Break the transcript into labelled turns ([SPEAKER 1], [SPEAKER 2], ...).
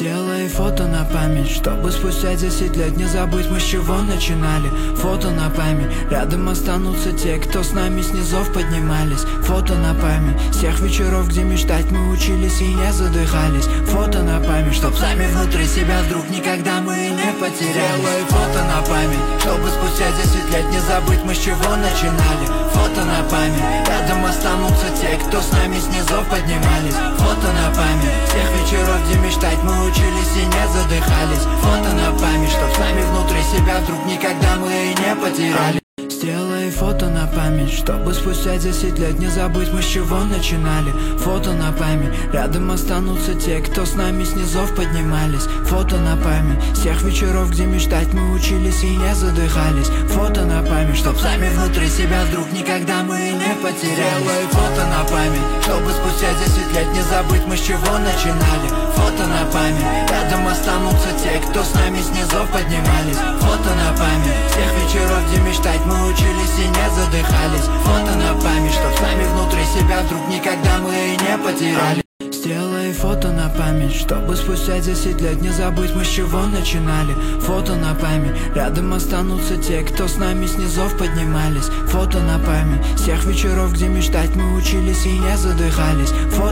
[SPEAKER 1] Сделай фото на память, чтобы спустя 10 лет не забыть, мы с чего начинали. Фото на память, рядом останутся те, кто с нами с низов поднимались. Фото на память, всех вечеров, где мечтать мы учились и не задыхались. Фото на память, чтоб сами внутри себя вдруг никогда мы и не потеряли. Сделай фото на память, чтобы спустя 10 лет не забыть, мы с чего начинали. Фото на память, рядом останутся те, кто с нами с низов поднимались. Фото на память, всех вечеров, где мечтать мы учились и не задыхались. Фото на память, чтоб с нами внутри себя вдруг никогда мы и не потеряли. Сделай фото на память, чтобы спустя 10 лет не забыть, мы с чего начинали. Фото на память, рядом останутся те, кто с нами с низов поднимались. Фото на память, всех вечеров, где мечтать мы учились и не задыхались. Фото на память, чтоб сами внутри себя вдруг никогда мы и не потеряли. Сделай фото на память, чтобы спустя 10 лет не забыть, мы с чего начинали. Фото на память, рядом останутся те, кто с нами с низов поднимались. Фото на память, всех вечеров, где мечтать мы учились и не задыхались. Фото на память, чтоб с нами внутри себя вдруг никогда мы и не потеряли. Сделай фото на память, чтобы спустя 10 лет не забыть, мы с чего начинали. Фото на память, рядом останутся те, кто с нами с низов поднимались. Фото на память, всех вечеров, где мечтать мы учились и не задыхались. Фото